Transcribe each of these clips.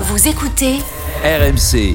Vous écoutez RMC.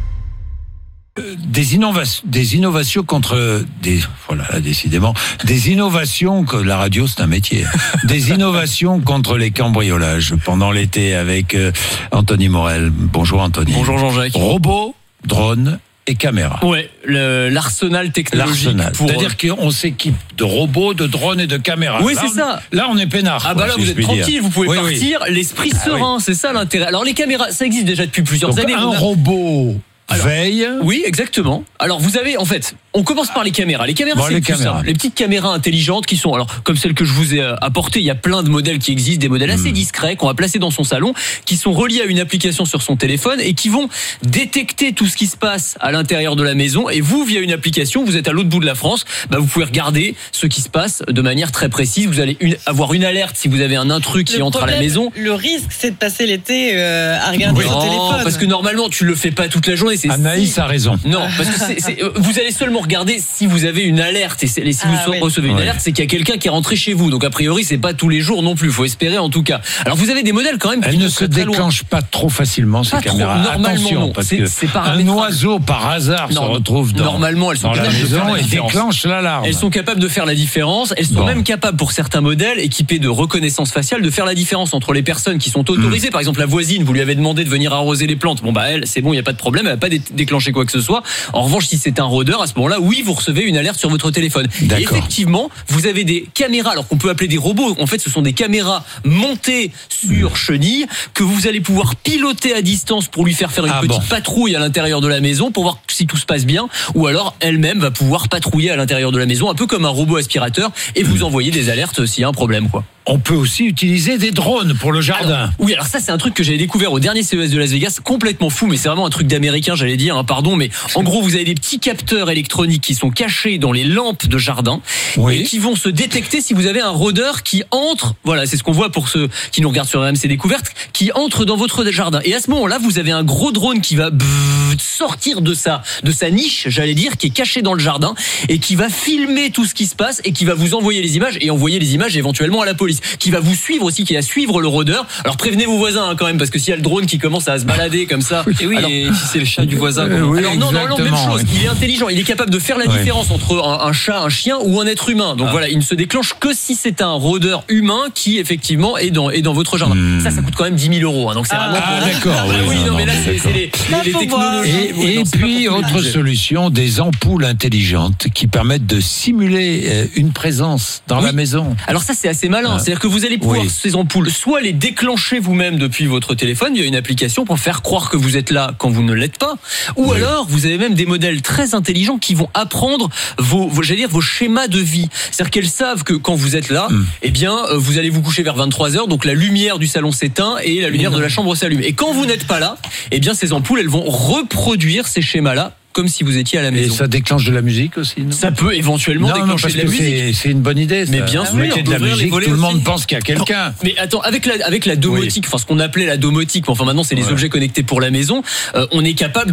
Des innovations contre décidément des innovations que la radio c'est un métier. Des innovations contre les cambriolages pendant l'été avec Anthony Morel. Bonjour Anthony. Bonjour Jean-Jacques. Robots, drones et caméras. Ouais, l'arsenal technologique. C'est-à-dire qu'on s'équipe de robots, de drones et de caméras. Oui, c'est ça. Là, on est peinard. Ah bah là, vous êtes tranquille, vous pouvez partir, l'esprit serein, c'est ça l'intérêt. Alors les caméras, ça existe déjà depuis plusieurs années. Un robot veille. Oui, exactement. Alors vous avez, en fait, on commence par les caméras. Les caméras, c'est plus simple. Les petites caméras intelligentes qui sont, alors comme celle que je vous ai apportée, il y a plein de modèles qui existent, des modèles assez discrets qu'on va placer dans son salon, qui sont reliés à une application sur son téléphone et qui vont détecter tout ce qui se passe à l'intérieur de la maison. Et vous, via une application, vous êtes à l'autre bout de la France, vous pouvez regarder ce qui se passe de manière très précise. Vous allez avoir une alerte si vous avez un intrus qui entre à la maison. Le risque, c'est de passer l'été à regarder son téléphone. Parce que normalement, tu le fais pas toute la journée. Anaïs a raison. Non, parce que vous allez seulement regarder si vous avez une alerte. Et si vous recevez une alerte, c'est qu'il y a quelqu'un qui est rentré chez vous. Donc a priori, c'est pas tous les jours non plus. Faut espérer en tout cas. Alors vous avez des modèles quand même. Elles ne se déclenchent pas trop facilement ces caméras. Normalement, non. Parce que un oiseau par hasard se retrouve dans la maison et déclenche l'alarme. Elles sont capables de faire la différence. Elles sont même capables pour certains modèles équipés de reconnaissance faciale de faire la différence entre les personnes qui sont autorisées. Par exemple, la voisine, vous lui avez demandé de venir arroser les plantes. Elle, c'est bon, il y a pas de problème. Elle va pas déclencher quoi que ce soit. En revanche, si c'est un rôdeur, à ce moment-là, oui, vous recevez une alerte sur votre téléphone. Et effectivement, vous avez des caméras, alors qu'on peut appeler des robots. En fait, ce sont des caméras montées sur chenilles que vous allez pouvoir piloter à distance pour lui faire une petite patrouille à l'intérieur de la maison pour voir si tout se passe bien. Ou alors, elle-même va pouvoir patrouiller à l'intérieur de la maison, un peu comme un robot aspirateur, et vous envoyer des alertes s'il y a un problème, quoi. On peut aussi utiliser des drones pour le jardin. Alors ça c'est un truc que j'avais découvert au dernier CES de Las Vegas, complètement fou, mais c'est vraiment un truc d'américain, j'allais dire, pardon, mais en gros vous avez des petits capteurs électroniques qui sont cachés dans les lampes de jardin et qui vont se détecter si vous avez un rôdeur qui entre, voilà, c'est ce qu'on voit pour ceux qui nous regardent sur RMC Découverte, qui entre dans votre jardin. Et à ce moment-là, vous avez un gros drone qui va sortir de sa niche, j'allais dire, qui est caché dans le jardin et qui va filmer tout ce qui se passe et qui va vous envoyer les images et envoyer les images éventuellement à la police, qui va vous suivre aussi, qui va suivre le rôdeur. Alors prévenez vos voisins quand même, parce que s'il y a le drone qui commence à se balader comme ça, et si c'est le chat du voisin, alors non, même chose. Il est intelligent, il est capable de faire la différence entre un chat, un chien ou un être humain. Donc voilà, il ne se déclenche que si c'est un rôdeur humain qui effectivement est dans votre jardin. Ça coûte quand même 10 000 €. Donc c'est vraiment d'accord. Mais là c'est les technologies. Et puis autre solution, des ampoules intelligentes qui permettent de simuler une présence dans la maison. Alors ça c'est assez malin. C'est-à-dire que vous allez pouvoir ces ampoules soit les déclencher vous-même depuis votre téléphone via une application pour faire croire que vous êtes là quand vous ne l'êtes pas, ou alors vous avez même des modèles très intelligents qui vont apprendre vos schémas de vie. C'est-à-dire qu'elles savent que quand vous êtes là, vous allez vous coucher vers 23h, donc la lumière du salon s'éteint et la lumière de la chambre s'allume. Et quand vous n'êtes pas là, ces ampoules elles vont reproduire ces schémas-là comme si vous étiez à la maison. Et ça déclenche de la musique aussi, non ? Ça peut éventuellement déclencher de la musique. C'est une bonne idée, ça. Mais bien sûr, vous mettez de la musique, tout le monde pense qu'il y a quelqu'un. Mais attends, avec la domotique, ce qu'on appelait la domotique, maintenant c'est les objets connectés pour la maison, on est capable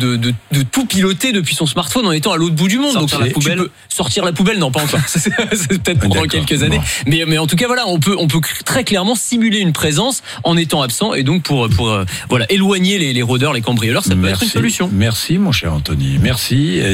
de tout piloter depuis son smartphone en étant à l'autre bout du monde. Sortir la poubelle. Sortir la poubelle, non pas encore. C'est peut-être pendant quelques années. Mais en tout cas voilà, on peut très clairement simuler une présence en étant absent et donc pour éloigner les rôdeurs, les cambrioleurs, ça peut être une solution. Merci mon cher Anthony. Merci.